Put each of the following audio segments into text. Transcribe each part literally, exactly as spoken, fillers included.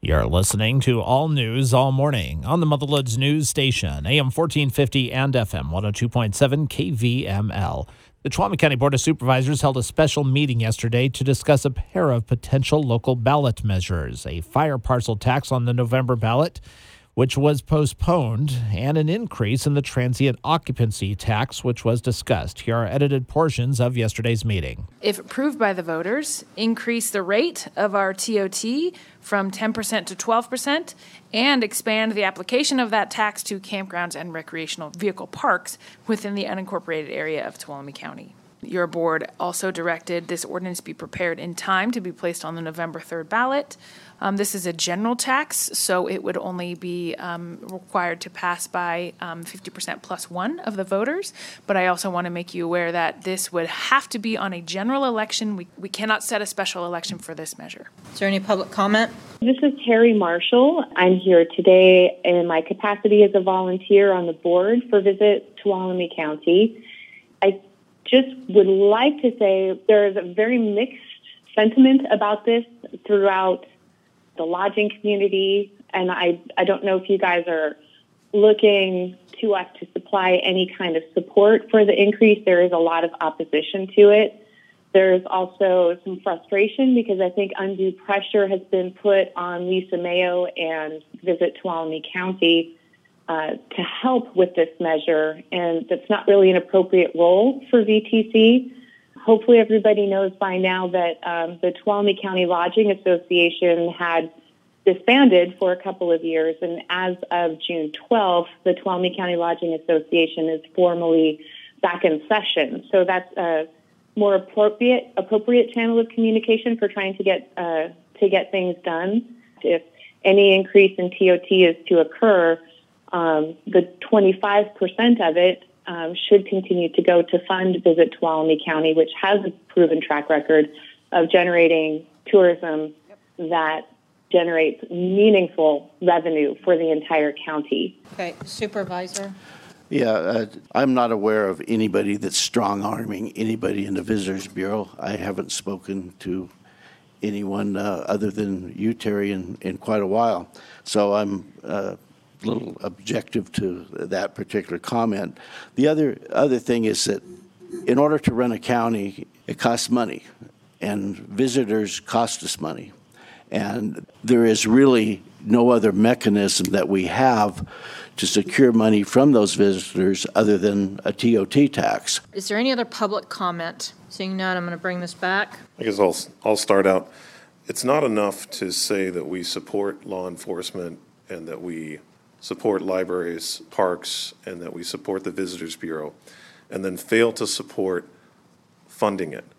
You're listening to All News All Morning on the Motherloods News Station, A M fourteen fifty and F M one oh two point seven K V M L. The Tuolumne County Board of Supervisors held a special meeting yesterday to discuss a pair of potential local ballot measures, a fire parcel tax on the November ballot, which was postponed, and an increase in the transient occupancy tax, which was discussed. Here are edited portions of yesterday's meeting. If approved by the voters, increase the rate of our T O T from ten percent to twelve percent and expand the application of that tax to campgrounds and recreational vehicle parks within the unincorporated area of Tuolumne County. Your board also directed this ordinance be prepared in time to be placed on the November third ballot. Um, this is a general tax, so it would only be um, required to pass by um, fifty percent plus one of the voters. But I also want to make you aware that this would have to be on a general election. We, we cannot set a special election for this measure. Is there any public comment? This is Terry Marshall. I'm here today in my capacity as a volunteer on the board for Visit Tuolumne County. I just would like to say there is a very mixed sentiment about this throughout the lodging community, and I, I don't know if you guys are looking to us to supply any kind of support for the increase. There is a lot of opposition to it. There's also some frustration because I think undue pressure has been put on Lisa Mayo and Visit Tuolumne County uh, to help with this measure, and that's not really an appropriate role for V T C. Hopefully everybody knows by now that um, the Tuolumne County Lodging Association had disbanded for a couple of years, and as of June twelfth, the Tuolumne County Lodging Association is formally back in session. So that's a more appropriate appropriate channel of communication for trying to get uh, to get things done. If any increase in T O T is to occur, um, the twenty-five percent of it Um, should continue to go to fund Visit Tuolumne County, which has a proven track record of generating tourism that generates meaningful revenue for the entire county. Okay, Supervisor. Yeah, uh, I'm not aware of anybody that's strong-arming anybody in the Visitors Bureau. I haven't spoken to anyone uh, other than you, Terry, in, in quite a while. So I'm uh, a little objective to that particular comment. The other other thing is that in order to run a county, it costs money, and visitors cost us money. And there is really no other mechanism that we have to secure money from those visitors other than a T O T tax. Is there any other public comment? Seeing none, I'm going to bring this back. I guess I'll, I'll start out. It's not enough to say that we support law enforcement and that we support libraries, parks, and that we support the Visitors Bureau, and then fail to support funding it.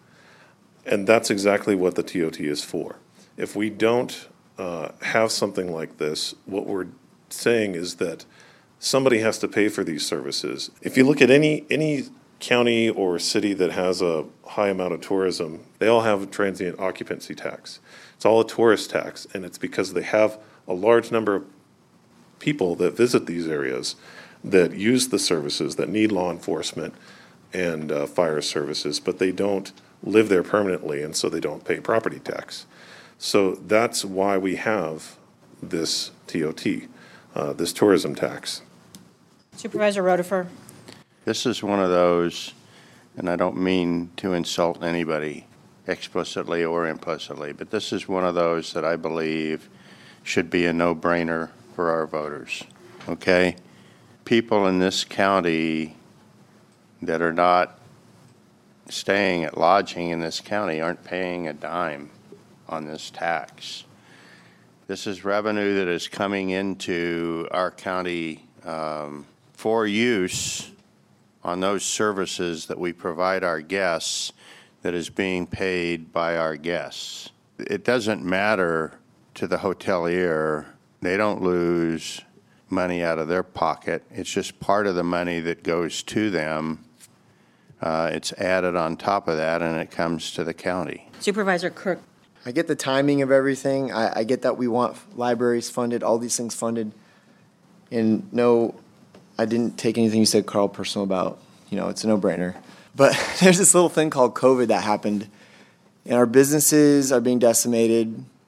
And that's exactly what the T O T is for. If we don't uh, have something like this, what we're saying is that somebody has to pay for these services. If you look at any any county or city that has a high amount of tourism, they all have a transient occupancy tax. It's all a tourist tax, and it's because they have a large number of people that visit these areas that use the services, that need law enforcement and uh, fire services, but they don't live there permanently, and so they don't pay property tax. So that's why we have this T O T, uh, this tourism tax. Supervisor Rotifer. This is one of those, and I don't mean to insult anybody explicitly or implicitly, but this is one of those that I believe should be a no-brainer for our voters, okay? People in this county that are not staying at lodging in this county aren't paying a dime on this tax. This is revenue that is coming into our county um, for use on those services that we provide our guests that is being paid by our guests. It doesn't matter to the hotelier. They don't lose money out of their pocket. It's just part of the money that goes to them. Uh, it's added on top of that, and it comes to the county. Supervisor Crook. I get the timing of everything. I, I get that we want libraries funded, all these things funded. And no, I didn't take anything you said, Carl, personal about, you know, it's a no-brainer. But there's this little thing called COVID that happened, and our businesses are being decimated.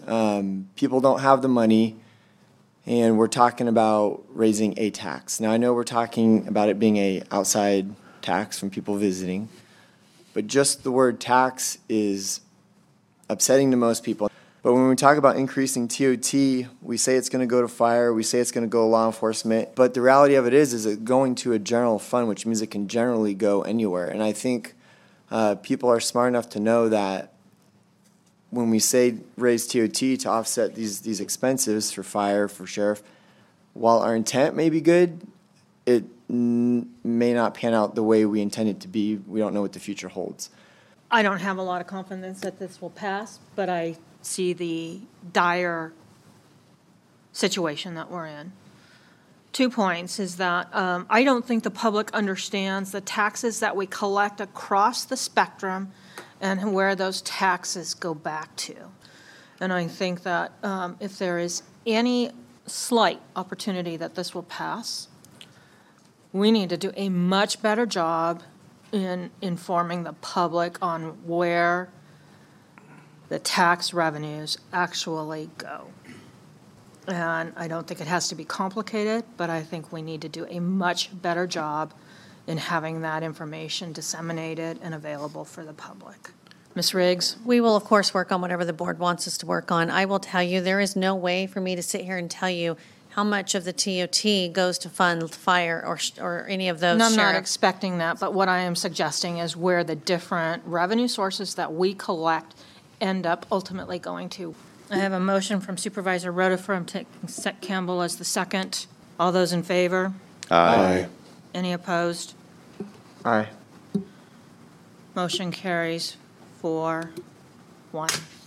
Um, people don't have the money, and we're talking about raising a tax. Now, I know we're talking about it being a outside tax from people visiting, but just the word tax is upsetting to most people. But when we talk about increasing T O T, we say it's going to go to fire, we say it's going to go to law enforcement, but the reality of it is, is it going to a general fund, which means it can generally go anywhere. And I think uh, people are smart enough to know that when we say raise T O T to offset these these expenses for fire, for sheriff, while our intent may be good, it n- may not pan out the way we intend it to be. We don't know what the future holds. I don't have a lot of confidence that this will pass, but I see the dire situation that we're in. Two points is that um, I don't think the public understands the taxes that we collect across the spectrum and where those taxes go back to. And I think that um, if there is any slight opportunity that this will pass, we need to do a much better job in informing the public on where the tax revenues actually go. And I don't think it has to be complicated, but I think we need to do a much better job in having that information disseminated and available for the public. Miz Riggs? We will, of course, work on whatever the board wants us to work on. I will tell you, there is no way for me to sit here and tell you how much of the T O T goes to fund fire or or any of those No, I'm not sheriff. expecting that, but what I am suggesting is where the different revenue sources that we collect end up ultimately going to. I have a motion from Supervisor Rhoda from Campbell as the second. All those in favor? Aye. Any opposed? Aye. Motion carries four, one.